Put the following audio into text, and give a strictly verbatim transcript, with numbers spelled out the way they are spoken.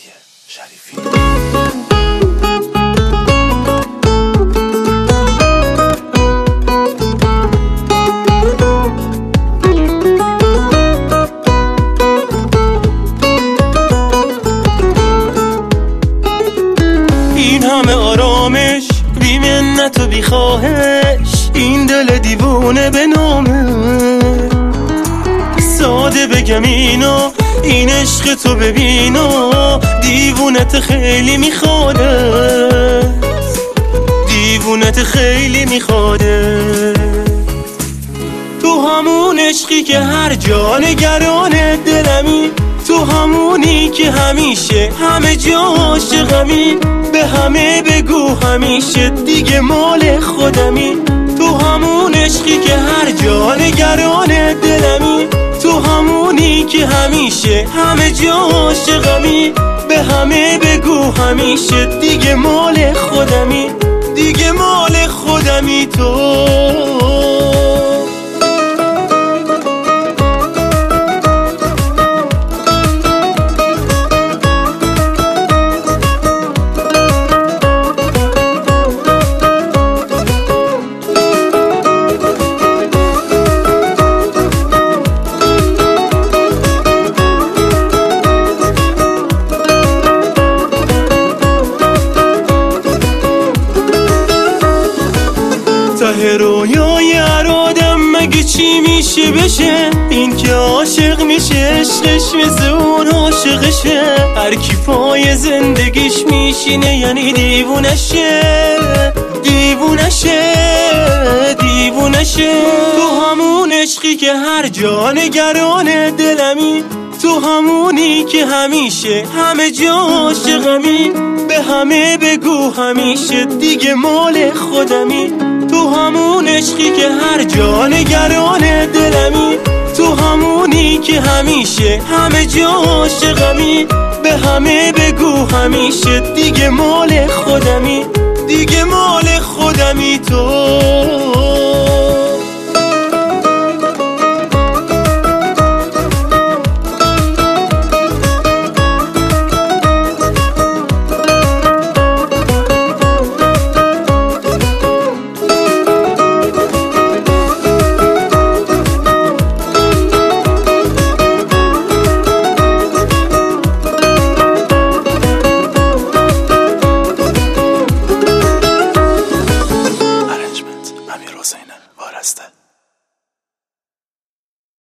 هادی شریفی. این همه آرامش بی منت و بی خواهش، این دل دیوونه به نامه. ساده بگم اینو، این عشق تو ببینو، دیوونت خیلی میخواده، دیوونت خیلی میخواده. تو همون عشقی که هر جا نگران دلمی، تو همونی که همیشه همه جا عاشقمی. به همه بگو همیشه دیگه مال خودمی. تو همون عشقی که هر جا نگران دلمی، تو همونی که همیشه همه جا عاشقمی. به همه بگو همیشه دیگه مال خودمی، دیگه مال خودمی تو. ته رویای هر آدم مگه چی میشه بشه؟ این که عاشق میشه عشقش مثل اون عاشقشه. هر کی پای زندگیش میشینه یعنی دیوونشه، دیوونشه، دیوونشه. تو همون عشقی که هر جا نگران دلمی، تو همونی که همیشه همه جا عاشقمی. به همه بگو همیشه دیگه مال خودمی. تو همون عشقی که هر جا نگران دلمی، تو همونی که همیشه همه جا عاشقمی. به همه بگو همیشه دیگه مال خودمی، دیگه مال خودمی تو.